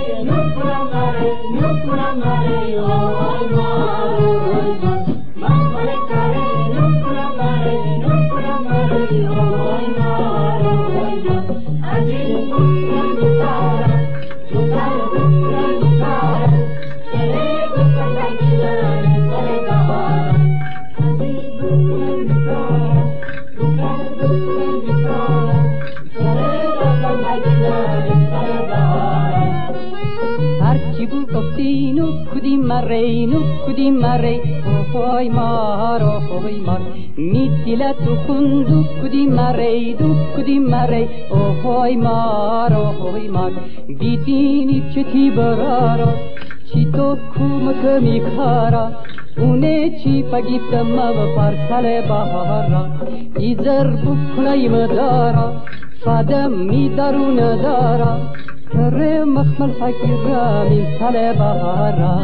نکودی مری اوهای مار اوهای مار میتیلا تو کندو کودی مری اوهای مار بیدینی چتی برارا چی تو کمک میکارا اونه چی پگیت ما پارسال بهارا ایزر بکنای مدارا فادم میدارو ندارا تر مخمل فکر من سال بهارا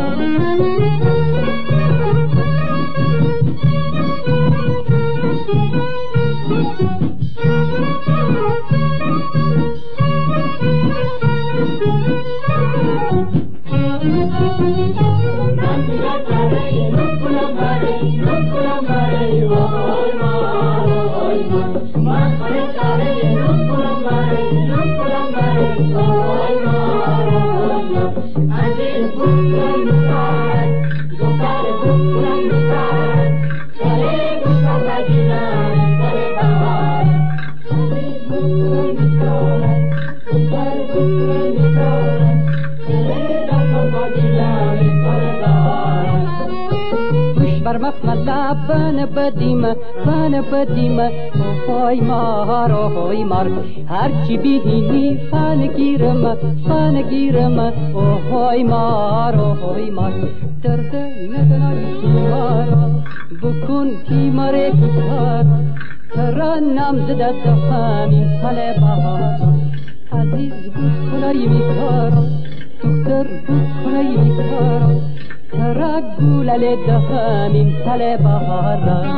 فن بدیمه اوهای مار هرچی بینی فن گیرم اوهای مار درد ندنای مارا بکن کی ماره کار ترا نام زده همین سال بهار عزیز بود کنای میکارا دختر بود کنای میکارا ترا گولل دهمین سال بهارا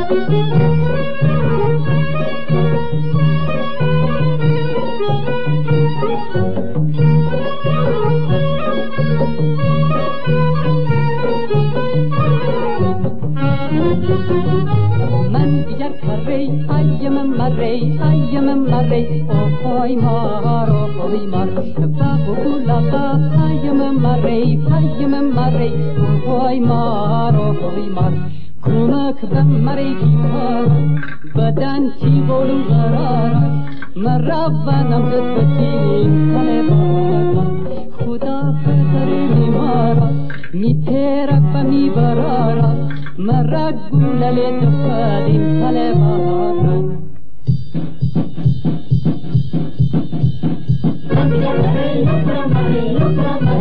من دیگر کری ایم مری اوهای مار بابو گولا ایم مری اوهای مار کمک به مری کار بدن چی بولو قرار مرابنم دستین سال بهارا خدا پدر میمارا میتره و میبرارا مرا گولل دفادین سال بهارا من دیگر مری